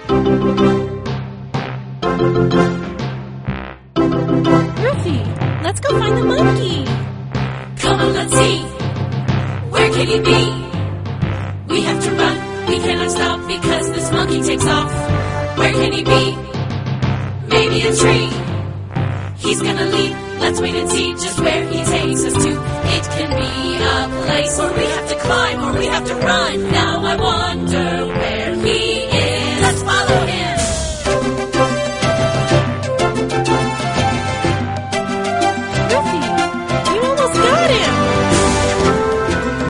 Ruthie, let's go find the monkey. Come on, let's see. Where can he be? We have to run. We cannot stop because this monkey takes off. Where can he be? Maybe a tree. He's gonna leap. Let's wait and see just where he takes us to. It can be a place where we have to climb or we have to run. Now I wonder where